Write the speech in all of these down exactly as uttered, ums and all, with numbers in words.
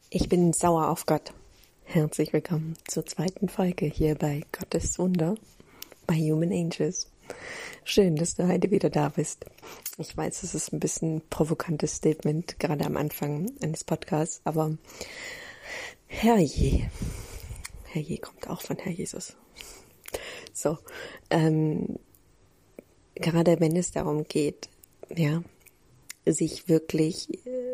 Ich bin sauer auf Gott. Herzlich willkommen zur zweiten Folge hier bei Gottes Wunder bei Human Angels. Schön, dass du heute wieder da bist. Ich weiß, es ist ein bisschen ein provokantes Statement, gerade am Anfang eines Podcasts, aber Herrje, Herrje kommt auch von Herr Jesus. So, ähm, gerade wenn es darum geht, ja, sich wirklich äh,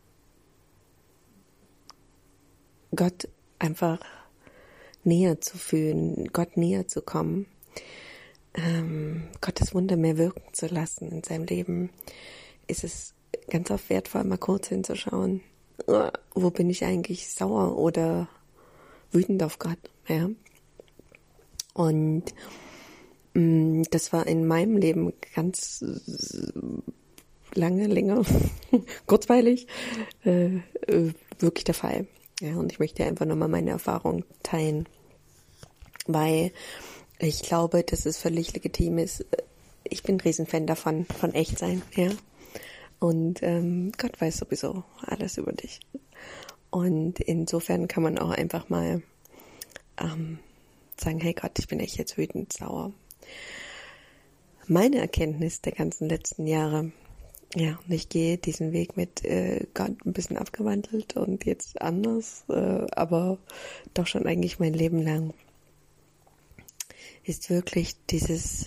Gott einfach näher zu fühlen, Gott näher zu kommen, ähm, Gottes Wunder mehr wirken zu lassen in seinem Leben, ist es ganz oft wertvoll, mal kurz hinzuschauen, uh, wo bin ich eigentlich sauer oder wütend auf Gott, ja. Und mh, das war in meinem Leben ganz lange, länger, kurzweilig, äh, äh, wirklich der Fall. Ja, und ich möchte einfach nochmal meine Erfahrung teilen, weil ich glaube, dass es völlig legitim ist. Ich bin ein Riesenfan davon, von Echtsein, ja. Und ähm, Gott weiß sowieso alles über dich. Und insofern kann man auch einfach mal ähm, sagen, hey Gott, ich bin echt jetzt wütend, sauer. Meine Erkenntnis der ganzen letzten Jahre, ja, und ich gehe diesen Weg mit äh, Gott ein bisschen abgewandelt und jetzt anders, äh, aber doch schon eigentlich mein Leben lang, ist wirklich dieses,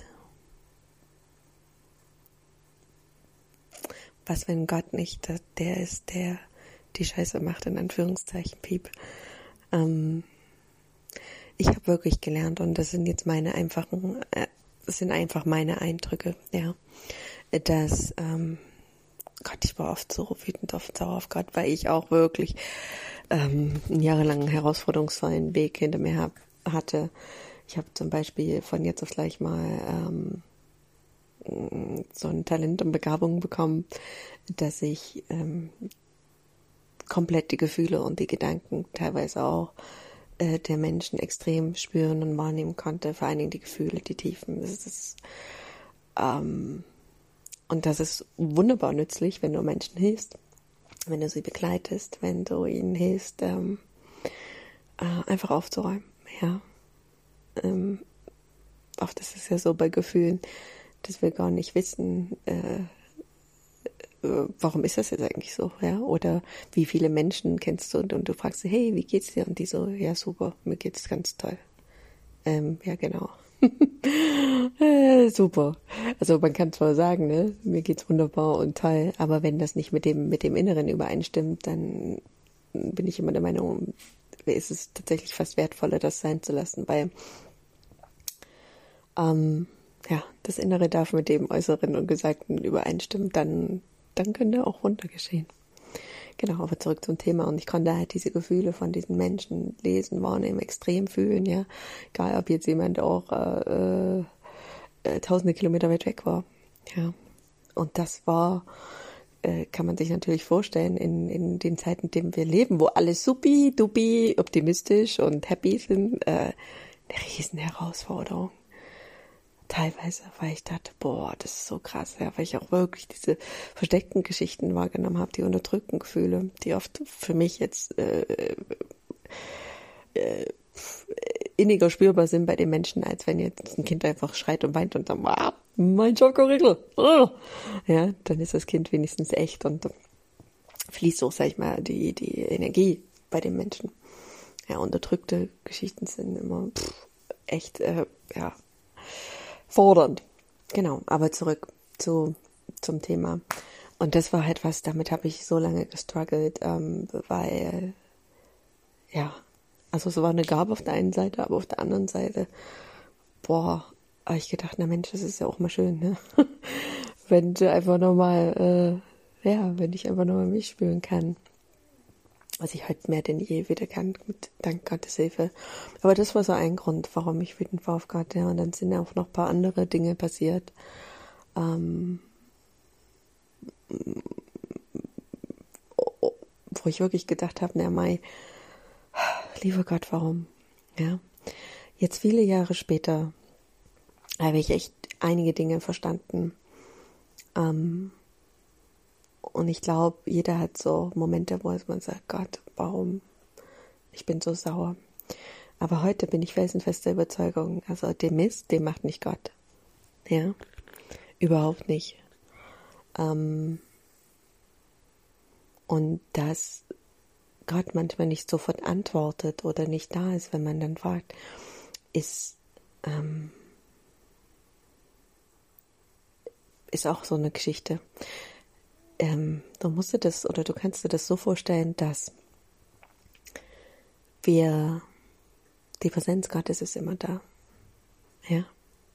was wenn Gott nicht der ist, der die Scheiße macht, in Anführungszeichen, Piep. Ähm, ich habe wirklich gelernt, und das sind jetzt meine einfachen, äh, das sind einfach meine Eindrücke, ja, dass, ähm, Gott, ich war oft so wütend, oft sauer auf Gott, weil ich auch wirklich ähm, einen jahrelangen herausforderungsvollen Weg hinter mir hab, hatte. Ich habe zum Beispiel von jetzt auf gleich mal ähm, so ein Talent und Begabung bekommen, dass ich ähm, komplett die Gefühle und die Gedanken, teilweise auch äh, der Menschen extrem spüren und wahrnehmen konnte. Vor allen Dingen die Gefühle, die Tiefen. Das ist ähm, Und das ist wunderbar nützlich, wenn du Menschen hilfst, wenn du sie begleitest, wenn du ihnen hilfst, ähm, äh, einfach aufzuräumen. Ja, ähm, oft ist es ja so bei Gefühlen, dass wir gar nicht wissen, äh, äh, warum ist das jetzt eigentlich so, ja? Oder wie viele Menschen kennst du und, und du fragst sie, hey, wie geht's dir? Und die so, ja super, mir geht's ganz toll. Ähm, ja genau. äh, super. Also man kann zwar sagen, ne, mir geht's wunderbar und toll, aber wenn das nicht mit dem mit dem Inneren übereinstimmt, dann bin ich immer der Meinung, ist es tatsächlich fast wertvoller, das sein zu lassen, weil ähm, ja, das Innere darf mit dem Äußeren und Gesagten übereinstimmen, dann dann könnte auch Wunder geschehen. Genau, aber zurück zum Thema, und ich konnte halt diese Gefühle von diesen Menschen lesen, wahrnehmen, extrem fühlen, ja, egal ob jetzt jemand auch äh, äh, tausende Kilometer weit weg war, ja, und das war, äh, kann man sich natürlich vorstellen, in, in den Zeiten, in denen wir leben, wo alles supi, dupi, optimistisch und happy sind, äh, eine riesen Herausforderung. Teilweise, weil ich dachte, boah, das ist so krass, ja, weil ich auch wirklich diese versteckten Geschichten wahrgenommen habe, die unterdrückten Gefühle, die oft für mich jetzt äh, äh, inniger spürbar sind bei den Menschen, als wenn jetzt ein Kind einfach schreit und weint und dann, ah, mein Schokoriegel, oh. Ja, dann ist das Kind wenigstens echt und fließt auch, sag ich mal, die, die Energie bei den Menschen. Ja, unterdrückte Geschichten sind immer pff, echt, äh, ja, fordernd. Genau, aber zurück zu zum Thema. Und das war halt was, damit habe ich so lange gestruggelt, ähm, weil, ja, also es war eine Gabe auf der einen Seite, aber auf der anderen Seite, boah, habe ich gedacht, na Mensch, das ist ja auch mal schön, ne? Wenn du einfach nochmal, äh, ja, wenn ich einfach nochmal mich spüren kann. Was ich heute mehr denn je wieder kann, mit dank Gottes Hilfe. Aber das war so ein Grund, warum ich wütend war auf Gott, ja. Und dann sind auch noch ein paar andere Dinge passiert, ähm, wo ich wirklich gedacht habe, na Mai, lieber Gott, warum? Ja. Jetzt viele Jahre später habe ich echt einige Dinge verstanden, ähm, Und ich glaube, jeder hat so Momente, wo man sagt, Gott, warum? Ich bin so sauer. Aber heute bin ich felsenfester Überzeugung, also der Mist, den macht nicht Gott. Ja, überhaupt nicht. Ähm, und dass Gott manchmal nicht sofort antwortet oder nicht da ist, wenn man dann fragt, ist, ähm, ist auch so eine Geschichte. Ähm, du musst dir das, oder du kannst dir das so vorstellen, dass wir, die Präsenz Gottes ist immer da. Ja.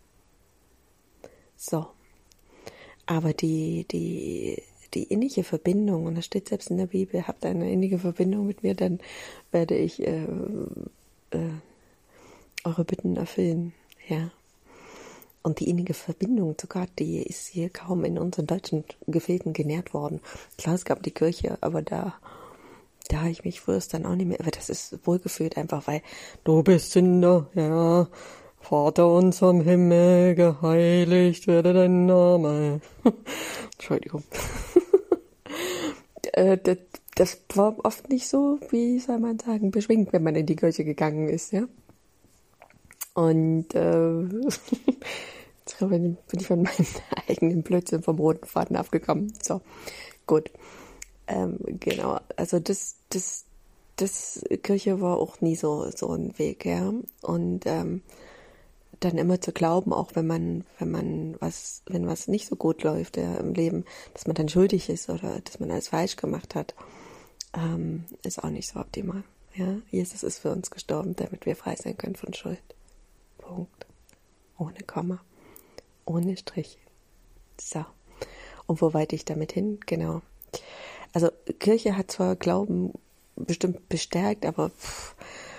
So. Aber die, die, die innige Verbindung, und das steht selbst in der Bibel, habt eine innige Verbindung mit mir, dann werde ich äh, äh, eure Bitten erfüllen. Ja. Und die innige Verbindung zu Gott, die ist hier kaum in unseren deutschen Gefilden genährt worden. Klar, es gab die Kirche, aber da, da habe ich mich früher dann auch nicht mehr, aber das ist wohlgefühlt einfach, weil du bist in der, ja, Vater unser im Himmel, geheiligt werde dein Name. Entschuldigung. äh, das, das war oft nicht so, wie soll man sagen, beschwingt, wenn man in die Kirche gegangen ist, ja. Und äh, jetzt bin ich von meinem eigenen Blödsinn vom roten Faden abgekommen. So, gut. Ähm, genau, also das, das, das Kirche war auch nie so so ein Weg, ja. Und ähm, dann immer zu glauben, auch wenn man, wenn man was, wenn was nicht so gut läuft ja, im Leben, dass man dann schuldig ist oder dass man alles falsch gemacht hat, ähm, ist auch nicht so optimal. Ja, Jesus ist für uns gestorben, damit wir frei sein können von Schuld. Punkt. Ohne Komma. Ohne Strich. So. Und wo weite ich damit hin? Genau. Also Kirche hat zwar Glauben bestimmt bestärkt, aber pff,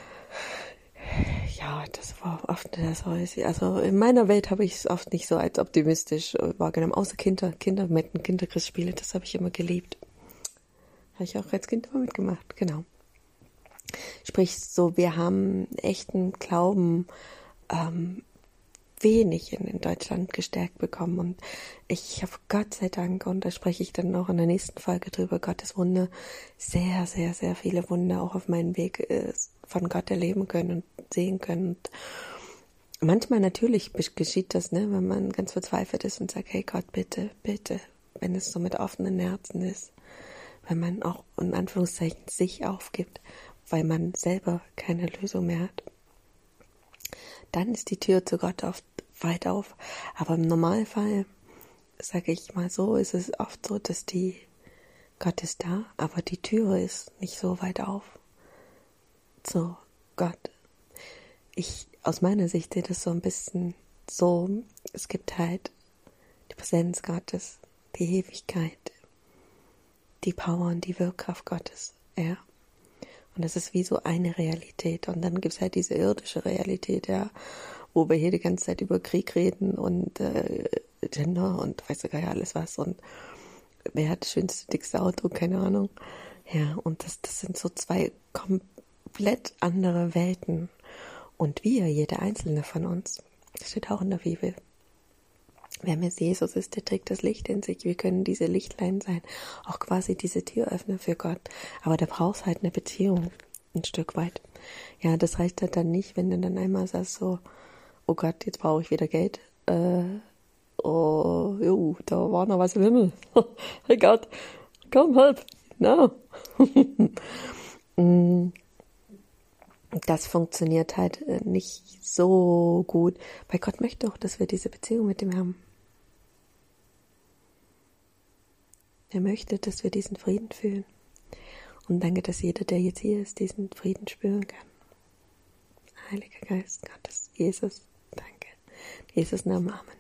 ja, das war oft das so. Also in meiner Welt habe ich es oft nicht so als optimistisch wahrgenommen. Außer Kinder, Kinder mit Kinderchristspiele, das habe ich immer geliebt. Habe ich auch als Kind immer mitgemacht, genau. Sprich, so wir haben echten Glauben ähm, wenig in, in Deutschland gestärkt bekommen. Und ich habe Gott sei Dank, und da spreche ich dann auch in der nächsten Folge drüber, Gottes Wunder, sehr, sehr, sehr viele Wunder auch auf meinem Weg äh, von Gott erleben können und sehen können. Und manchmal natürlich geschieht das, ne, wenn man ganz verzweifelt ist und sagt, hey Gott, bitte, bitte, wenn es so mit offenen Herzen ist, wenn man auch in Anführungszeichen sich aufgibt, weil man selber keine Lösung mehr hat. Dann ist die Tür zu Gott oft weit auf. Aber im Normalfall, sage ich mal so, ist es oft so, dass die Gott ist da, aber die Tür ist nicht so weit auf. So, Gott. Ich, aus meiner Sicht sehe das so ein bisschen so, es gibt halt die Präsenz Gottes, die Ewigkeit, die Power und die Wirkkraft Gottes, ja. Und das ist wie so eine Realität. Und dann gibt es halt diese irdische Realität, ja, wo wir hier die ganze Zeit über Krieg reden und äh, Gender und weiß sogar ja alles was. Und wer hat das schönste, dickste Auto, keine Ahnung. Ja, und das, das sind so zwei komplett andere Welten. Und wir, jeder einzelne von uns, das steht auch in der Bibel. Wer mit Jesus ist, der trägt das Licht in sich. Wir können diese Lichtlein sein, auch quasi diese Türöffner für Gott. Aber da brauchst halt eine Beziehung, ein Stück weit. Ja, das reicht halt dann nicht, wenn du dann einmal sagst so, oh Gott, jetzt brauche ich wieder Geld. Äh, oh, jo, da war noch was im Himmel. Hey Gott, komm, help. No. Das funktioniert halt nicht so gut, weil Gott möchte auch, dass wir diese Beziehung mit ihm haben. Er möchte, dass wir diesen Frieden fühlen. Und danke, dass jeder, der jetzt hier ist, diesen Frieden spüren kann. Heiliger Geist Gottes, Jesus, danke. In Jesus Namen, Amen.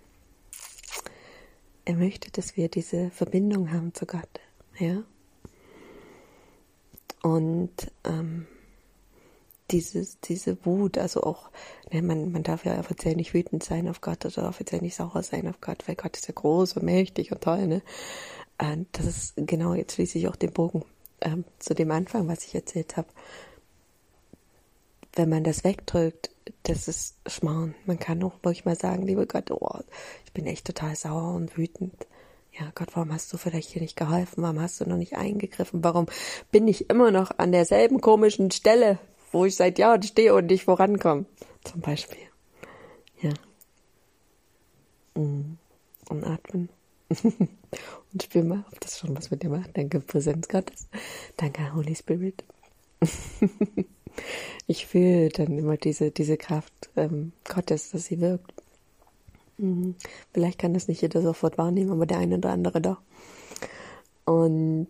Er möchte, dass wir diese Verbindung haben zu Gott. Ja? Und ähm, Dieses, diese Wut, also auch, ne, man, man darf ja offiziell nicht wütend sein auf Gott oder offiziell nicht sauer sein auf Gott, weil Gott ist ja groß und mächtig und toll, ne? Und das ist, genau, jetzt schließe ich auch den Bogen ähm, zu dem Anfang, was ich erzählt habe. Wenn man das wegdrückt, das ist Schmarrn. Man kann auch ruhig mal sagen, lieber Gott, oh, ich bin echt total sauer und wütend. Ja, Gott, warum hast du vielleicht hier nicht geholfen? Warum hast du noch nicht eingegriffen? Warum bin ich immer noch an derselben komischen Stelle, wo ich seit Jahren stehe und nicht vorankomme? Zum Beispiel. Ja. Und atmen. Und spür mal, ob das schon was mit dir macht. Danke, Präsenz Gottes. Danke, Holy Spirit. Ich fühle dann immer diese, diese Kraft ähm, Gottes, dass sie wirkt. Mhm. Vielleicht kann das nicht jeder sofort wahrnehmen, aber der eine oder andere doch. Und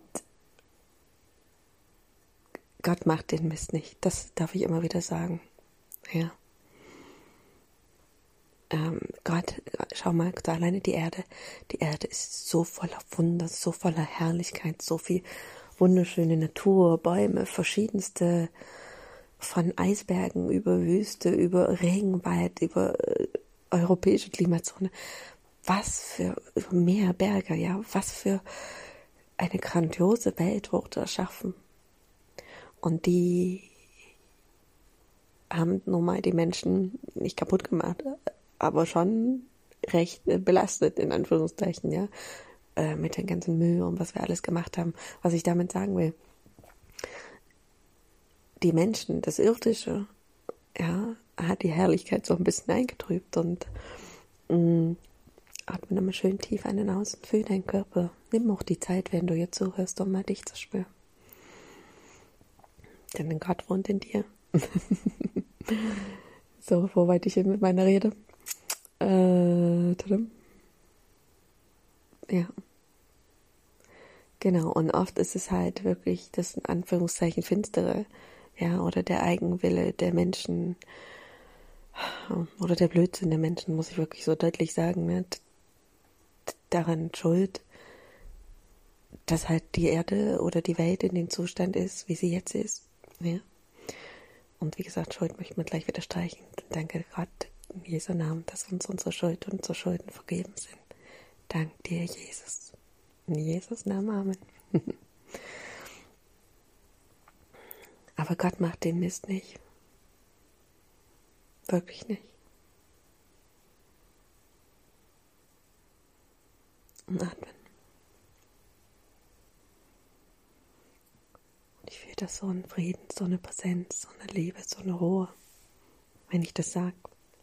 Gott macht den Mist nicht. Das darf ich immer wieder sagen. Ja. Ähm, Gott, schau mal, alleine die Erde. Die Erde ist so voller Wunder, so voller Herrlichkeit, so viel wunderschöne Natur, Bäume, verschiedenste, von Eisbergen über Wüste, über Regenwald, über äh, europäische Klimazone. Was für Meer, Berge, ja, was für eine grandiose Welt wurde erschaffen. Und die haben nun mal die Menschen nicht kaputt gemacht, aber schon recht belastet, in Anführungszeichen, ja, äh, mit der ganzen Mühe und was wir alles gemacht haben. Was ich damit sagen will, die Menschen, das Irdische, ja, hat die Herrlichkeit so ein bisschen eingetrübt und mh, atme nochmal schön tief einen aus und fühl deinen Körper. Nimm auch die Zeit, wenn du jetzt zuhörst, um mal dich zu spüren. Denn Gott wohnt in dir. So, wo weit ich hin mit meiner Rede? Äh, tadam. Ja. Genau, und oft ist es halt wirklich das in Anführungszeichen Finstere, ja, oder der Eigenwille der Menschen, oder der Blödsinn der Menschen, muss ich wirklich so deutlich sagen, ne? Daran schuld, dass halt die Erde oder die Welt in dem Zustand ist, wie sie jetzt ist, ja. Und wie gesagt, Schuld möchte man gleich wieder streichen. Danke Gott in Jesu Namen, dass uns unsere Schuld und unsere Schulden vergeben sind. Dank dir, Jesus. In Jesus Namen, Amen. Aber Gott macht den Mist nicht. Wirklich nicht. Und atmen. Und ich fühle das so einen Frieden, so eine Präsenz, so eine Liebe, so eine Ruhe, wenn ich das sage.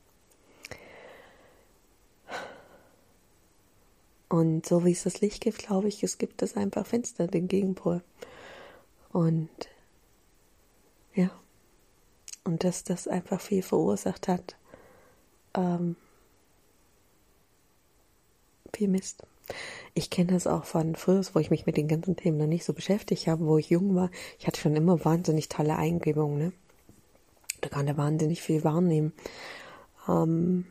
Und so wie es das Licht gibt, glaube ich, es gibt es einfach Fenster, den Gegenpol. Und ja, und dass das einfach viel verursacht hat, ähm, viel Mist. Ich kenne das auch von früher, wo ich mich mit den ganzen Themen noch nicht so beschäftigt habe, wo ich jung war. Ich hatte schon immer wahnsinnig tolle Eingebungen, ne? Da konnte wahnsinnig viel wahrnehmen. Ähm,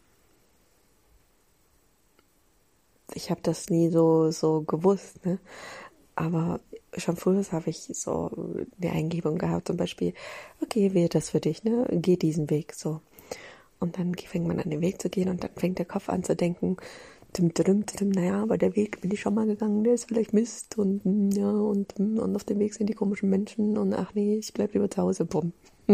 ich habe das nie so so gewusst, ne? Aber schon früher habe ich so eine Eingebung gehabt, zum Beispiel, okay, wähle das für dich, ne? Geh diesen Weg, so. Und dann fängt man an den Weg zu gehen und dann fängt der Kopf an zu denken, dim, dim, dim, naja, aber der Weg bin ich schon mal gegangen, der ist vielleicht Mist und ja, und, und auf dem Weg sind die komischen Menschen und ach nee, ich bleib lieber zu Hause, bumm.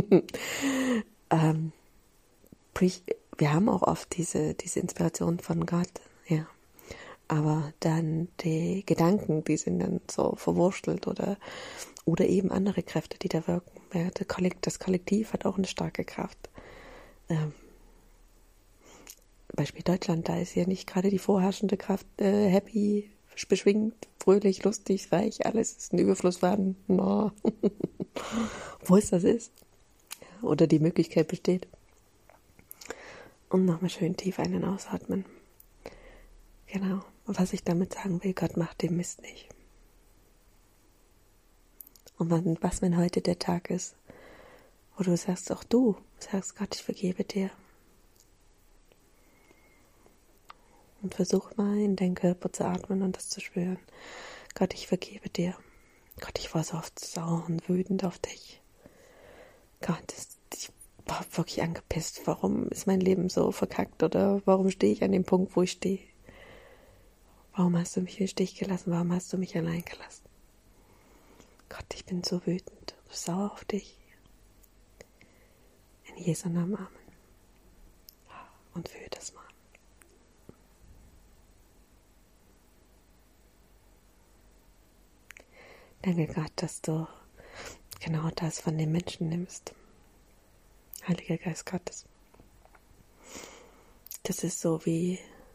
ähm, wir haben auch oft diese, diese Inspiration von Gott, ja. Aber dann die Gedanken, die sind dann so verwurstelt oder, oder eben andere Kräfte, die da wirken. Ja, das Kollektiv hat auch eine starke Kraft. Ähm, Beispiel Deutschland, da ist ja nicht gerade die vorherrschende Kraft äh, happy, beschwingt, fröhlich, lustig, reich, alles ist ein Überfluss vorhanden. No. Wo es das ist. Oder die Möglichkeit besteht. Und nochmal schön tief einen ausatmen. Genau. Und was ich damit sagen will, Gott macht den Mist nicht. Und was, wenn heute der Tag ist, wo du sagst, auch du sagst, Gott, ich vergebe dir. Und versuch mal in deinen Körper zu atmen und das zu spüren. Gott, ich vergebe dir. Gott, ich war so oft sauer und wütend auf dich. Gott, ich war wirklich angepisst. Warum ist mein Leben so verkackt? Oder warum stehe ich an dem Punkt, wo ich stehe? Warum hast du mich im Stich gelassen? Warum hast du mich allein gelassen? Gott, ich bin so wütend, so sauer auf dich. In Jesu Namen, Amen. Und fühle das mal. Danke Gott, dass du genau das von den Menschen nimmst. Heiliger Geist Gottes. Das ist so wie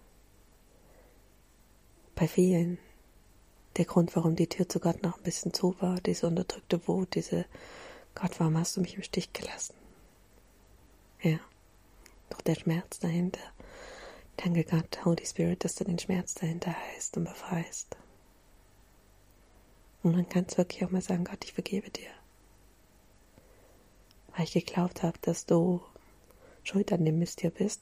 bei vielen der Grund, warum die Tür zu Gott noch ein bisschen zu war, diese unterdrückte Wut, diese Gott, warum hast du mich im Stich gelassen? Ja, doch der Schmerz dahinter. Danke Gott, Holy Spirit, dass du den Schmerz dahinter heißt und befreist. Und man kann es wirklich auch mal sagen, Gott, ich vergebe dir. Weil ich geglaubt habe, dass du schuld an dem Mist hier bist.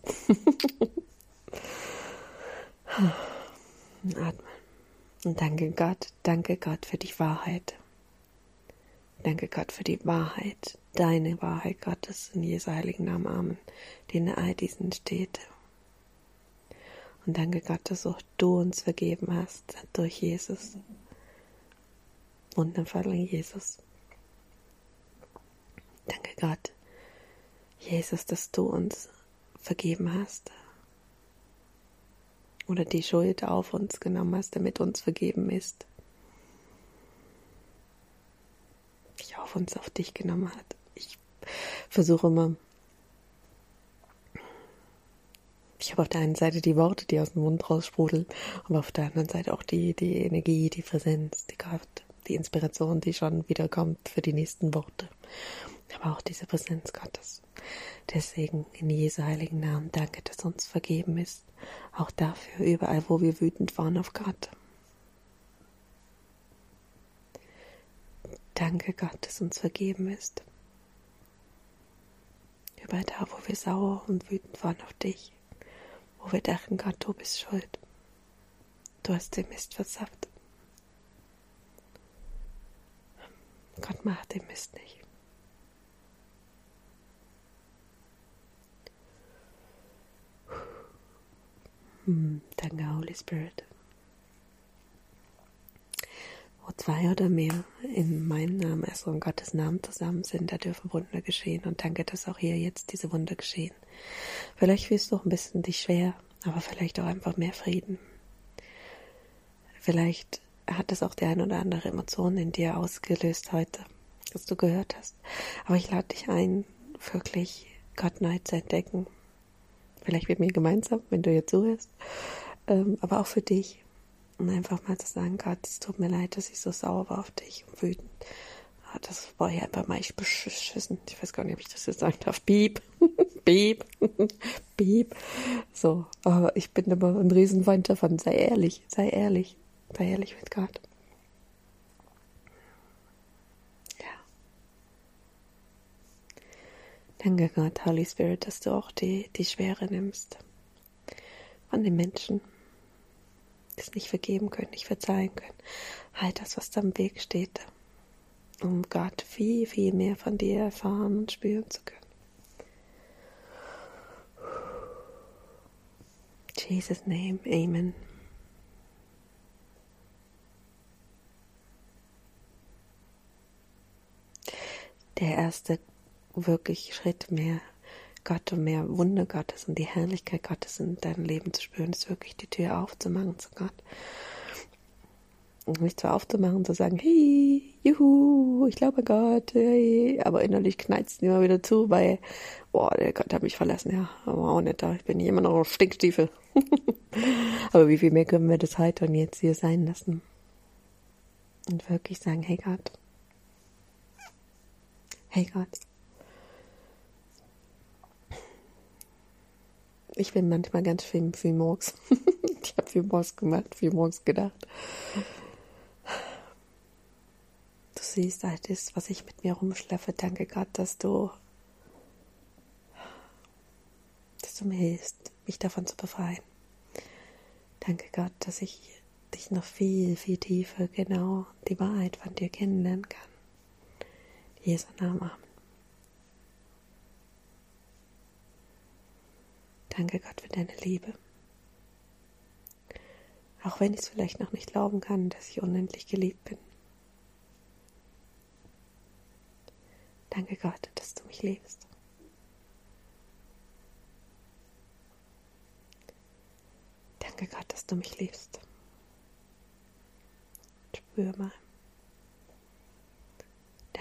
Atmen. Und danke Gott, danke Gott für die Wahrheit. Danke Gott für die Wahrheit, deine Wahrheit Gottes, in Jesu heiligen Namen, Amen, die in all diesen steht. Und danke Gott, dass auch du uns vergeben hast durch Jesus. Wundervoller Jesus. Danke Gott, Jesus, dass du uns vergeben hast. Oder die Schuld auf uns genommen hast, damit uns vergeben ist. Die auf uns, auf dich genommen hat. Ich versuche immer, ich habe auf der einen Seite die Worte, die aus dem Mund raussprudeln, aber auf der anderen Seite auch die, die Energie, die Präsenz, die Kraft, die Inspiration, die schon wieder kommt für die nächsten Worte. Aber auch diese Präsenz Gottes. Deswegen in Jesu heiligen Namen danke, dass uns vergeben ist. Auch dafür, überall, wo wir wütend waren auf Gott. Danke Gott, dass uns vergeben ist. Überall da, wo wir sauer und wütend waren auf dich. Wo wir dachten, Gott, du bist schuld. Du hast den Mist versafft. Gott macht den Mist nicht. Hm, danke, Holy Spirit. Wo zwei oder mehr in meinem Namen, also in Gottes Namen zusammen sind, da dürfen Wunder geschehen. Und danke, dass auch hier jetzt diese Wunder geschehen. Vielleicht fühlst du auch ein bisschen dich schwer, aber vielleicht auch einfach mehr Frieden. Vielleicht hat es auch die ein oder andere Emotion in dir ausgelöst heute, dass du gehört hast. Aber ich lade dich ein, wirklich Gott neu zu entdecken. Vielleicht mit mir gemeinsam, wenn du jetzt zuhörst, ähm, aber auch für dich. Und einfach mal zu sagen, Gott, es tut mir leid, dass ich so sauer war auf dich und wütend. Das war ja einfach mal ich beschissen. Ich weiß gar nicht, ob ich das jetzt sagen darf. Piep, piep, piep. So, aber ich bin immer ein Riesenfeind davon. Sei ehrlich, sei ehrlich, sei ehrlich mit Gott. Ja. Danke Gott, Holy Spirit, dass du auch die, die Schwere nimmst von den Menschen, die es nicht vergeben können, nicht verzeihen können. Halt das, was da im Weg steht, um Gott viel, viel mehr von dir erfahren und spüren zu können. In Jesus' name, Amen. Der erste wirklich Schritt, mehr Gott und mehr Wunder Gottes und die Herrlichkeit Gottes in deinem Leben zu spüren, ist wirklich die Tür aufzumachen zu Gott. Und nicht zwar aufzumachen, zu sagen, hey, juhu, ich glaube an Gott, hey, aber innerlich knallt es immer wieder zu, weil, boah, der Gott hat mich verlassen, ja, aber auch nicht da, ich bin immer noch Stinkstiefel. Aber wie viel mehr können wir das heute und jetzt hier sein lassen? Und wirklich sagen, hey Gott, hey Gott, ich bin manchmal ganz viel, viel Murks. Ich habe viel Murks gemacht, viel Murks gedacht. Du siehst all das, was ich mit mir rumschleppe. Danke Gott, dass du, dass du mir hilfst, mich davon zu befreien. Danke Gott, dass ich dich noch viel, viel tiefer, genau, die Wahrheit von dir kennenlernen kann. In Jesu Namen, Amen. Danke Gott für deine Liebe. Auch wenn ich es vielleicht noch nicht glauben kann, dass ich unendlich geliebt bin. Danke Gott, dass du mich liebst. Danke Gott, dass du mich liebst. Spür mal.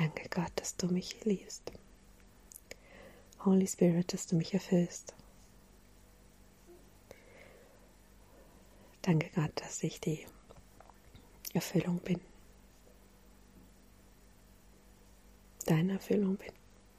Danke Gott, dass du mich liebst. Holy Spirit, dass du mich erfüllst. Danke Gott, dass ich die Erfüllung bin. Deine Erfüllung bin.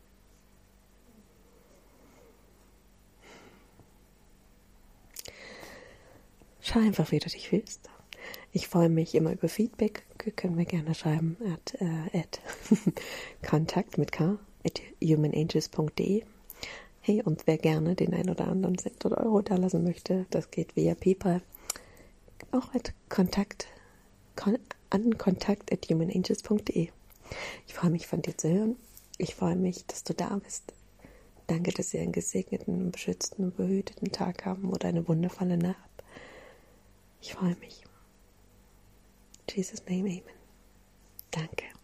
Schau einfach, wie du dich fühlst. Ich freue mich immer über Feedback. Können wir gerne schreiben at, äh, at kontakt mit k at humanangels punkt de. Hey, und wer gerne den ein oder anderen Cent oder Euro da lassen möchte, das geht via PayPal. Auch at kontakt, kon, an kontakt at humanangels punkt de. Ich freue mich, von dir zu hören. Ich freue mich, dass du da bist. Danke, dass wir einen gesegneten, beschützten und behüteten Tag haben oder eine wundervolle Nacht. Ich freue mich. In Jesus' name, amen. Danke.